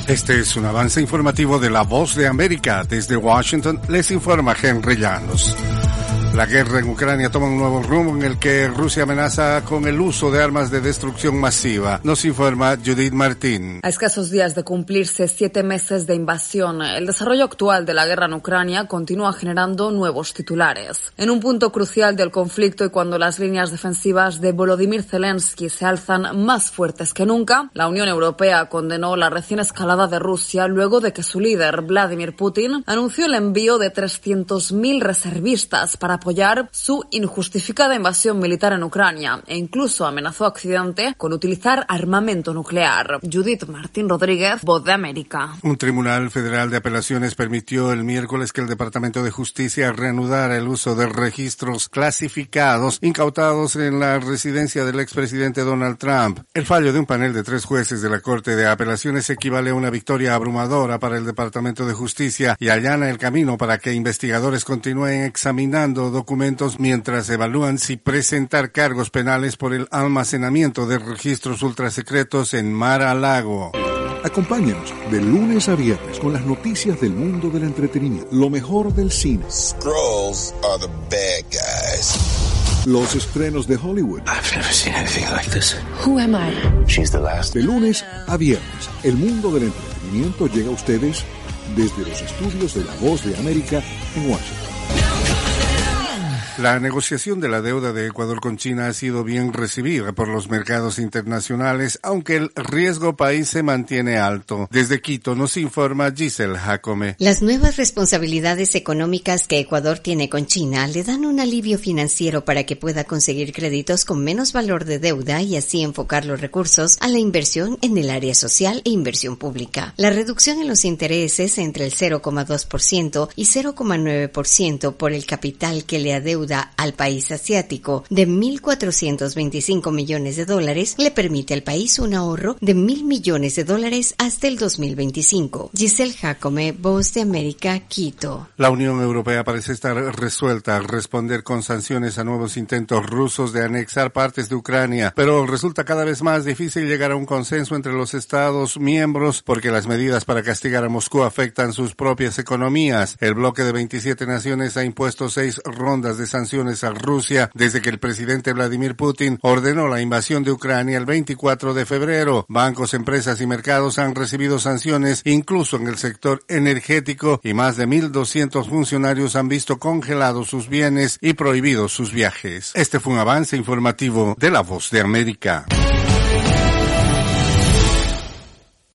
Este es un avance informativo de La Voz de América. Desde Washington les informa Henry Llanos. La guerra en Ucrania toma un nuevo rumbo en el que Rusia amenaza con el uso de armas de destrucción masiva. Nos informa Judith Martín. A escasos días de cumplirse 7 meses de invasión, el desarrollo actual de la guerra en Ucrania continúa generando nuevos titulares. En un punto crucial del conflicto y cuando las líneas defensivas de Volodymyr Zelensky se alzan más fuertes que nunca, la Unión Europea condenó la recién escalada de Rusia luego de que su líder, Vladimir Putin, anunció el envío de 300.000 reservistas para apoyar su injustificada invasión militar en Ucrania e incluso amenazó a Occidente con utilizar armamento nuclear. Judith Martín Rodríguez, Voz de América. Un tribunal federal de apelaciones permitió el miércoles que el Departamento de Justicia reanudara el uso de registros clasificados incautados en la residencia del expresidente Donald Trump. El fallo de un panel de 3 jueces de la Corte de Apelaciones equivale a una victoria abrumadora para el Departamento de Justicia y allana el camino para que investigadores continúen examinando documentos mientras evalúan si presentar cargos penales por el almacenamiento de registros ultrasecretos en Mar-a-Lago. Acompáñanos de lunes a viernes con las noticias del mundo del entretenimiento, lo mejor del cine. Skrulls are the bad guys. Los estrenos de Hollywood. I've never seen anything like this. Who am I? She's the last. De lunes a viernes, el mundo del entretenimiento llega a ustedes desde los estudios de La Voz de América en Washington. La negociación de la deuda de Ecuador con China ha sido bien recibida por los mercados internacionales, aunque el riesgo país se mantiene alto. Desde Quito nos informa Giselle Jacome. Las nuevas responsabilidades económicas que Ecuador tiene con China le dan un alivio financiero para que pueda conseguir créditos con menos valor de deuda y así enfocar los recursos a la inversión en el área social e inversión pública. La reducción en los intereses entre el 0,2% y 0,9% por el capital que le adeuda al país asiático de $1.425 millones le permite al país un ahorro de $1.000 millones hasta el 2025. Giselle Jacome, Voz de América, Quito. La Unión Europea parece estar resuelta a responder con sanciones a nuevos intentos rusos de anexar partes de Ucrania, pero resulta cada vez más difícil llegar a un consenso entre los Estados miembros porque las medidas para castigar a Moscú afectan sus propias economías. El bloque de 27 naciones ha impuesto 6 rondas de sanciones a Rusia desde que el presidente Vladimir Putin ordenó la invasión de Ucrania el 24 de febrero. Bancos, empresas y mercados han recibido sanciones incluso en el sector energético y más de 1.200 funcionarios han visto congelados sus bienes y prohibidos sus viajes. Este fue un avance informativo de La Voz de América.